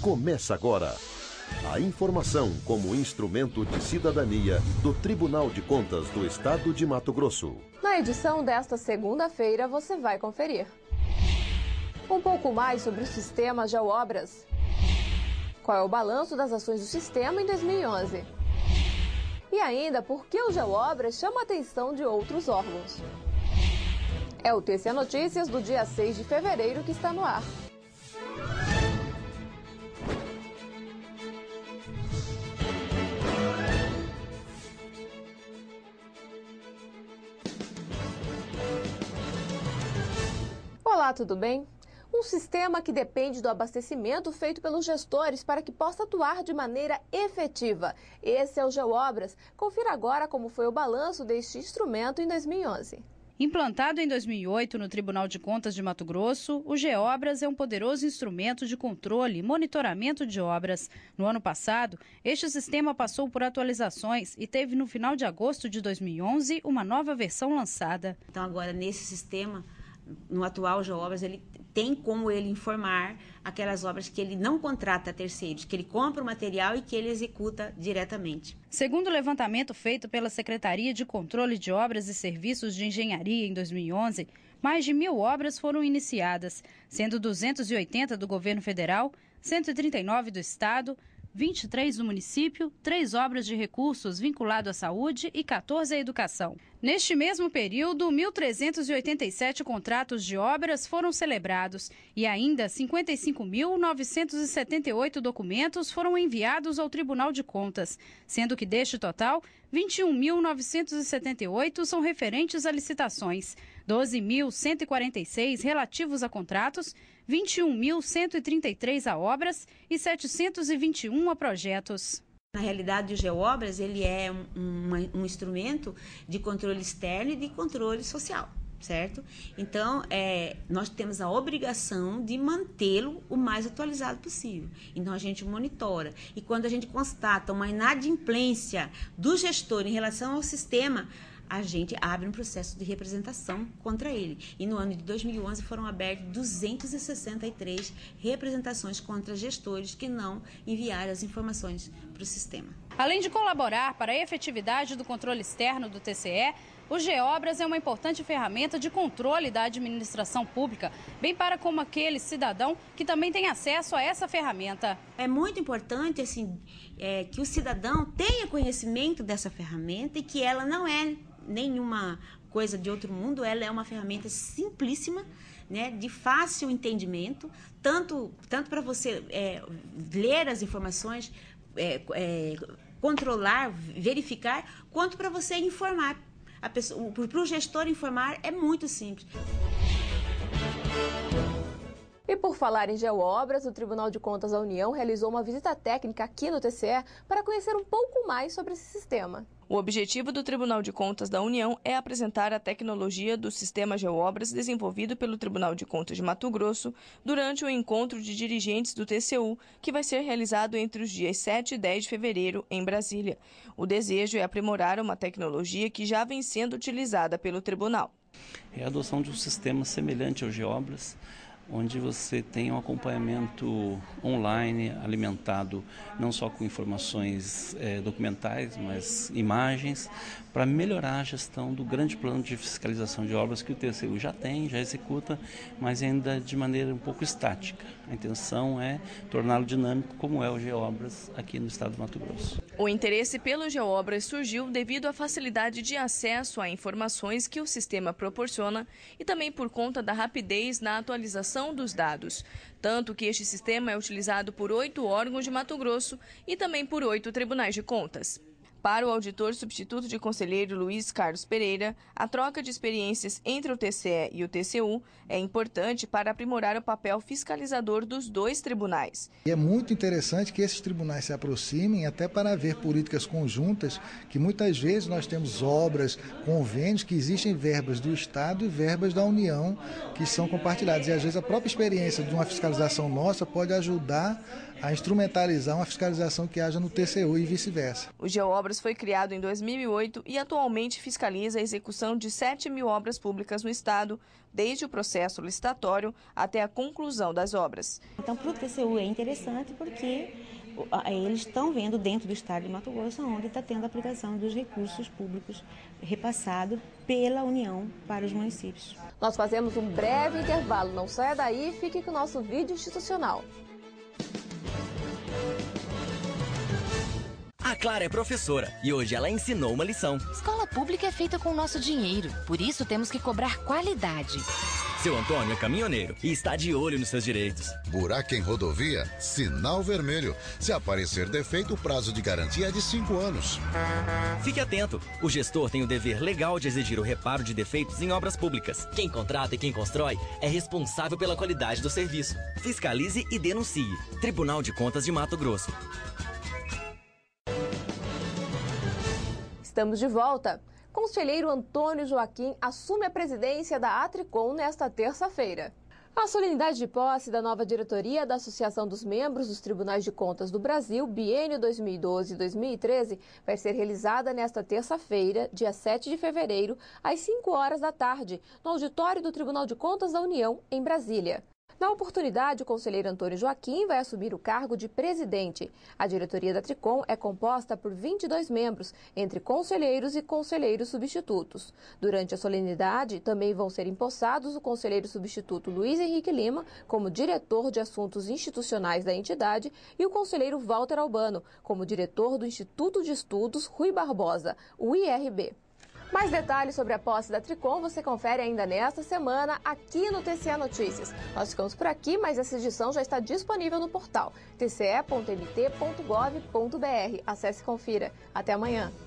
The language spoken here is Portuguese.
Começa agora. A informação como instrumento de cidadania do Tribunal de Contas do Estado de Mato Grosso. Na edição desta segunda-feira, você vai conferir um pouco mais sobre o sistema GeoObras. Qual é o balanço das ações do sistema em 2011? E ainda, por que o GeoObras chama a atenção de outros órgãos? É o TCE Notícias do dia 6 de fevereiro que está no ar. Olá, tudo bem? Um sistema que depende do abastecimento feito pelos gestores para que possa atuar de maneira efetiva. Esse é o GeoObras. Confira agora como foi o balanço deste instrumento em 2011. Implantado em 2008 no Tribunal de Contas de Mato Grosso, o GeoObras é um poderoso instrumento de controle e monitoramento de obras. No ano passado, este sistema passou por atualizações e teve no final de agosto de 2011 uma nova versão lançada. Então agora nesse sistema, no atual GeoObras, ele tem como ele informar aquelas obras que ele não contrata a terceiros, que ele compra o material e que ele executa diretamente. Segundo o levantamento feito pela Secretaria de Controle de Obras e Serviços de Engenharia em 2011, mais de 1.000 obras foram iniciadas, sendo 280 do governo federal, 139 do estado, 23 do município, 3 obras de recursos vinculados à saúde e 14 à educação. Neste mesmo período, 1.387 contratos de obras foram celebrados e ainda 55.978 documentos foram enviados ao Tribunal de Contas, sendo que deste total, 21.978 são referentes a licitações, 12.146 relativos a contratos, 21.133 a obras e 721 a projetos. Na realidade, o GeoObras ele é um instrumento de controle externo e de controle social, certo? Então, nós temos a obrigação de mantê-lo o mais atualizado possível. Então, a gente monitora. E quando a gente constata uma inadimplência do gestor em relação ao sistema, a gente abre um processo de representação contra ele. E no ano de 2011 foram abertas 263 representações contra gestores que não enviaram as informações para o sistema. Além de colaborar para a efetividade do controle externo do TCE, o GeoObras é uma importante ferramenta de controle da administração pública, bem para como aquele cidadão que também tem acesso a essa ferramenta. É muito importante que o cidadão tenha conhecimento dessa ferramenta e que ela não é nenhuma coisa de outro mundo, ela é uma ferramenta simplíssima, né, de fácil entendimento, tanto para você ler as informações, controlar, verificar, quanto para você informar. Para o gestor informar é muito simples. E por falar em GeoObras, o Tribunal de Contas da União realizou uma visita técnica aqui no TCE para conhecer um pouco mais sobre esse sistema. O objetivo do Tribunal de Contas da União é apresentar a tecnologia do sistema GeoObras desenvolvido pelo Tribunal de Contas de Mato Grosso durante o encontro de dirigentes do TCU, que vai ser realizado entre os dias 7 e 10 de fevereiro, em Brasília. O desejo é aprimorar uma tecnologia que já vem sendo utilizada pelo Tribunal. É a adoção de um sistema semelhante ao GeoObras, onde você tem um acompanhamento online alimentado não só com informações documentais, mas imagens, para melhorar a gestão do grande plano de fiscalização de obras que o TCU já tem, já executa, mas ainda de maneira um pouco estática. A intenção é torná-lo dinâmico, como é o GeoObras aqui no estado do Mato Grosso. O interesse pelo GeoObras surgiu devido à facilidade de acesso a informações que o sistema proporciona e também por conta da rapidez na atualização dos dados, tanto que este sistema é utilizado por 8 órgãos de Mato Grosso e também por 8 tribunais de contas. Para o auditor substituto de conselheiro Luiz Carlos Pereira, a troca de experiências entre o TCE e o TCU é importante para aprimorar o papel fiscalizador dos dois tribunais. E é muito interessante que esses tribunais se aproximem até para haver políticas conjuntas, que muitas vezes nós temos obras, convênios, que existem verbas do Estado e verbas da União que são compartilhadas. E às vezes a própria experiência de uma fiscalização nossa pode ajudar a instrumentalizar uma fiscalização que haja no TCU e vice-versa. O GeoObras foi criado em 2008 e atualmente fiscaliza a execução de 7.000 obras públicas no estado, desde o processo licitatório até a conclusão das obras. Então, para o TCU é interessante porque eles estão vendo dentro do estado de Mato Grosso onde está tendo a aplicação dos recursos públicos repassados pela União para os municípios. Nós fazemos um breve intervalo. Não saia daí e fique com o nosso vídeo institucional. A Clara é professora e hoje ela ensinou uma lição. Escola pública é feita com o nosso dinheiro, por isso temos que cobrar qualidade. Seu Antônio é caminhoneiro e está de olho nos seus direitos. Buraco em rodovia, sinal vermelho. Se aparecer defeito, o prazo de garantia é de 5 anos. Fique atento, o gestor tem o dever legal de exigir o reparo de defeitos em obras públicas. Quem contrata e quem constrói é responsável pela qualidade do serviço. Fiscalize e denuncie. Tribunal de Contas de Mato Grosso. Estamos de volta. Conselheiro Antônio Joaquim assume a presidência da Atricom nesta terça-feira. A solenidade de posse da nova diretoria da Associação dos Membros dos Tribunais de Contas do Brasil, biênio 2012-2013, vai ser realizada nesta terça-feira, dia 7 de fevereiro, às 5 horas da tarde, no auditório do Tribunal de Contas da União, em Brasília. Na oportunidade, o conselheiro Antônio Joaquim vai assumir o cargo de presidente. A diretoria da Atricom é composta por 22 membros, entre conselheiros e conselheiros substitutos. Durante a solenidade, também vão ser empossados o conselheiro substituto Luiz Henrique Lima, como diretor de assuntos institucionais da entidade, e o conselheiro Walter Albano, como diretor do Instituto de Estudos Rui Barbosa, o IRB. Mais detalhes sobre a posse da Atricom você confere ainda nesta semana aqui no TCE Notícias. Nós ficamos por aqui, mas essa edição já está disponível no portal tce.mt.gov.br. Acesse e confira. Até amanhã.